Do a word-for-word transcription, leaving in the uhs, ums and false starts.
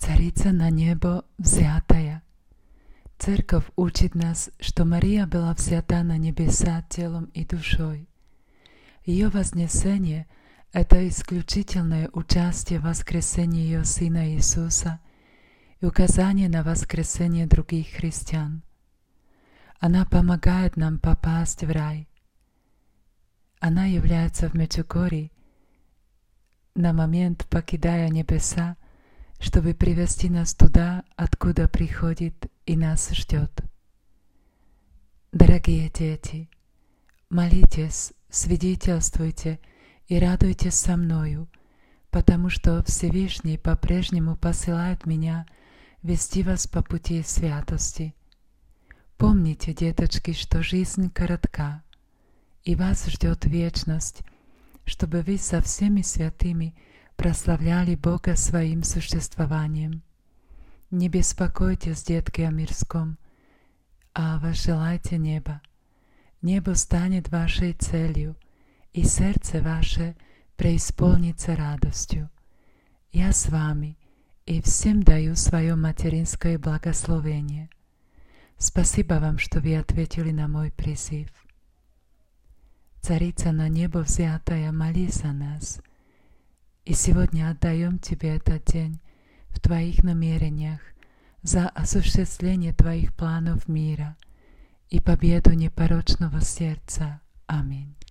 Царица на небо взятая. Церковь учит нас, что Мария была взята на небеса телом и душой. Ее вознесение – это исключительное участие в воскресении ее Сына Иисуса и указание на воскресение других христиан. Она помогает нам попасть в рай. Она является в Меджугорье на момент, покидая небеса, чтобы привести нас туда, откуда приходит и нас ждет. Дорогие дети, молитесь, свидетельствуйте и радуйтесь со мною, потому что Всевышний по-прежнему посылает меня вести вас по пути святости. Помните, деточки, что жизнь коротка, и вас ждет вечность, чтобы вы со всеми святыми прославляли Бога своим существованием. Не беспокойтесь, детки, о мирском, а возжелайте неба. Небо станет вашей целью, и сердце ваше преисполнится радостью. Я с вами, и всем даю свое материнское благословение. Спасибо вам, что вы ответили на мой призыв. Царица на небо взятая, молись за нас. И сегодня отдаем Тебе этот день в Твоих намерениях за осуществление Твоих планов мира и победу непорочного сердца. Аминь.